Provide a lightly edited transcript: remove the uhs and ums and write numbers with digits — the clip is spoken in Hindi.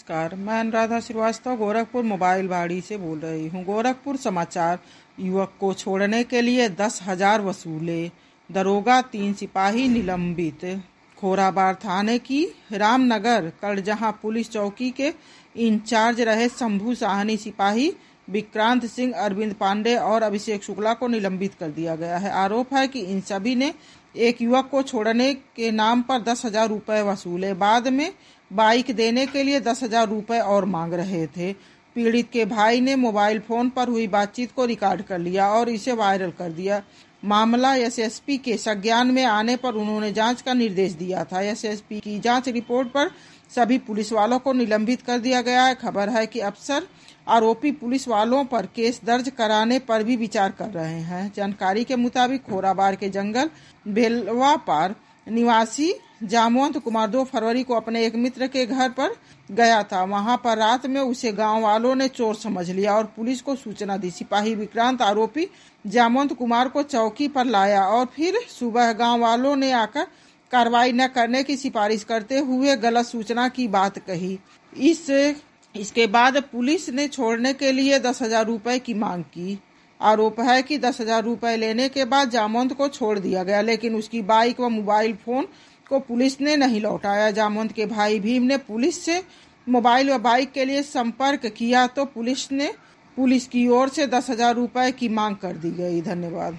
नमस्कार, मैं अनुराधा श्रीवास्तव गोरखपुर मोबाइल भाड़ी से बोल रही हूँ। गोरखपुर समाचार। युवक को छोड़ने के लिए 10,000 वसूले, दरोगा 3 सिपाही निलंबित। खोराबार थाने की रामनगर करजहां पुलिस चौकी के इंचार्ज रहे शंभू साहनी सिपाही विक्रांत सिंह, अरविंद पांडे और अभिषेक शुक्ला को निलंबित कर दिया गया है। आरोप है कि इन सभी ने एक युवक को छोड़ने के नाम पर 10,000 रुपए वसूले। बाद में बाइक देने के लिए 10,000 रुपए और मांग रहे थे। पीड़ित के भाई ने मोबाइल फोन पर हुई बातचीत को रिकॉर्ड कर लिया और इसे वायरल कर दिया। मामला एसएसपी के संज्ञान में आने पर उन्होंने जांच का निर्देश दिया था। एसएसपी की जांच रिपोर्ट पर सभी पुलिस वालों को निलंबित कर दिया गया है। खबर है कि अफसर आरोपी पुलिस वालों पर केस दर्ज कराने पर भी विचार कर रहे हैं। जानकारी के मुताबिक खोराबार के जंगल बेलवा पार निवासी जामवंत कुमार 2 फरवरी को अपने एक मित्र के घर पर गया था। वहां पर रात में उसे गांव वालों ने चोर समझ लिया और पुलिस को सूचना दी। सिपाही विक्रांत आरोपी जामवंत कुमार को चौकी पर लाया और फिर सुबह गांव वालों ने आकर कार्रवाई न करने की सिफारिश करते हुए गलत सूचना की बात कही। इसके बाद पुलिस ने छोड़ने के लिए 10,000 रुपए की मांग की। आरोप है कि 10,000 रुपए लेने के बाद जामवंत को छोड़ दिया गया, लेकिन उसकी बाइक व मोबाइल फोन को पुलिस ने नहीं लौटाया। जामवंत के भाई भीम ने पुलिस से मोबाइल व बाइक के लिए संपर्क किया तो पुलिस की ओर से 10,000 रुपए की मांग कर दी गई। धन्यवाद।